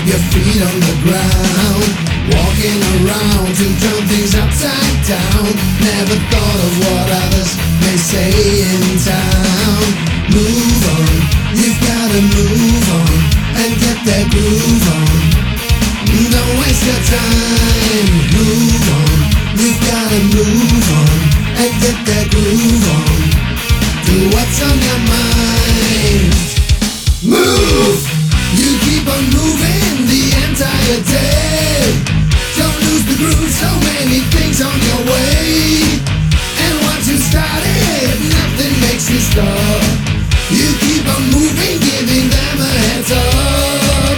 your feet on the ground, walking around to turn things upside down. Never thought of what others may say in town. Move on, you've gotta move on and get that groove on. Don't waste your time. Move on, you've gotta move on and get that groove on. Do what's on your mind. Move, you keep on moving the entire day. Don't lose the groove, so many things on your way. And once you started, nothing makes you stop. You keep on moving, giving them a heads up.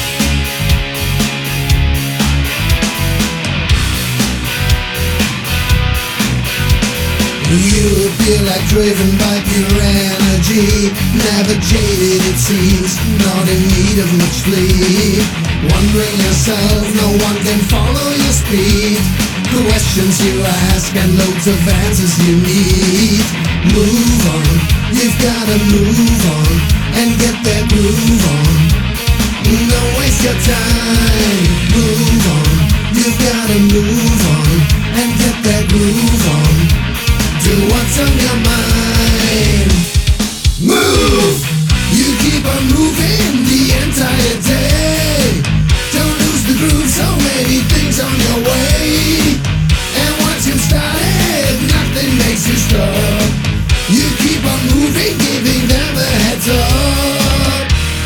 You feel like driven by pure energy, never jaded it seems, not in need of much sleep. Wondering yourself, no one can follow your speed. Questions you ask and loads of answers you need. Move on, you've gotta move on and get that groove on. Don't waste your time. Move on, you've gotta move on and get that groove on. Do what's on your mind. Move, you keep on moving the entire day. Don't lose the groove, so many things on your way. And once you've started, nothing makes you stop. You keep on moving, giving them a heads up.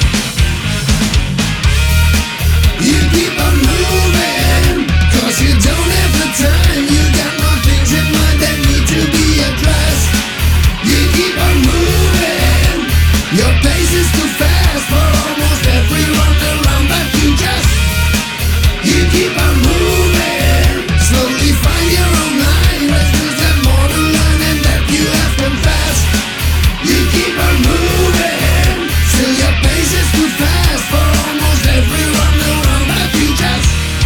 You keep on moving, cause you don't have the time. You got more things in mind that need to be addressed. You keep on moving, your pace is too fast for almost every round around that you just. You keep on moving, slowly find your own line. There's that more to learn and that you have confessed. You keep on moving, still your pace is too fast for almost every round around that you just.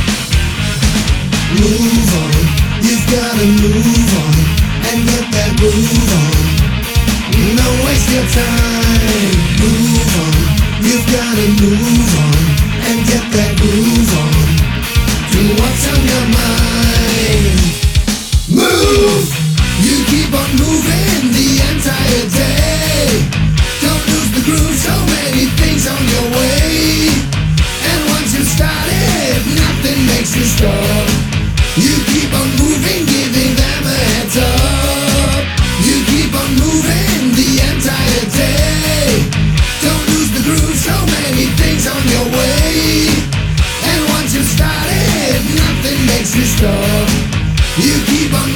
Move on, you've gotta move on and get that groove on. Don't waste your time. Move on, you've gotta move on and get that groove on. Do what's on your mind. Move, you keep on moving the entire day. Don't lose the groove, so many things on your way. And once you've started, nothing makes you stop. You keep on moving, giving them a heads up. You keep on moving the entire day. Don't lose the groove, so many things on your way. And once you've started, nothing makes you stop. You keep on